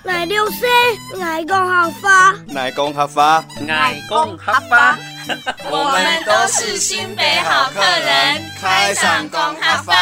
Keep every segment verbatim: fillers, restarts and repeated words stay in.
爱六岁，爱讲合法， 爱讲合法， 爱讲合法。 我们都是新北好客人，开上讲合法。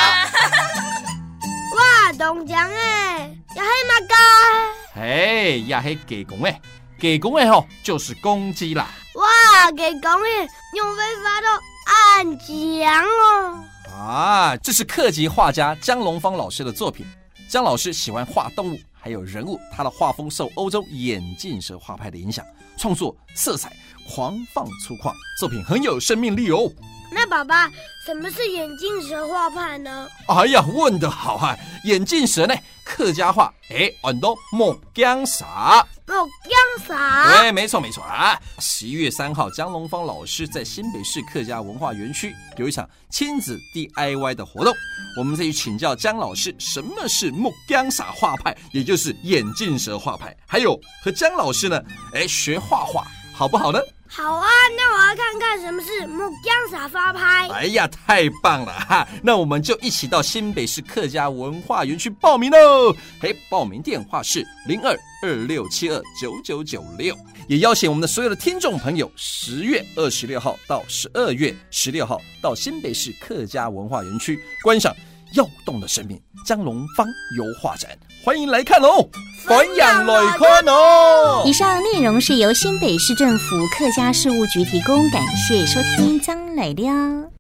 哇，东江诶，也系嘛个？ 嘿，也系鸡公诶，鸡公诶吼，就是公鸡啦。 哇，鸡公诶，用非法的安江哦。 啊，这是客籍画家江龙芳老师的作品。江老师喜欢画动物还有人物，他的画风受欧洲眼镜蛇画派的影响，创作色彩狂放粗犷，作品很有生命力哦。 那爸爸，什么是眼镜蛇画派呢？ 哎呀，问得好啊！眼镜蛇呢，客家话哎，很多木姜傻。 木姜傻。 对，没错没错啊！十一月三号，江龙芳老师在新北市客家文化园区有一场亲子 D I Y 的活动，我们再去请教江老师什么是木姜傻画派，也就是眼镜蛇画派，还有和江老师呢，哎，学画画好不好呢？ 好啊，那我要看看什么是木姜傻发拍。 哎呀，太棒了哈！那我们就一起到新北市客家文化园区报名喽。嘿，报名电话是零二二六七二九九九六。也邀请我们的所有的听众朋友，十月二十六号到十二月十六号到新北市客家文化园区观赏耀动的生命江龙芳油画展，欢迎来看哦，欢迎来看哦。 以上内容是由新北市政府客家事务局提供，感谢收听，张来了。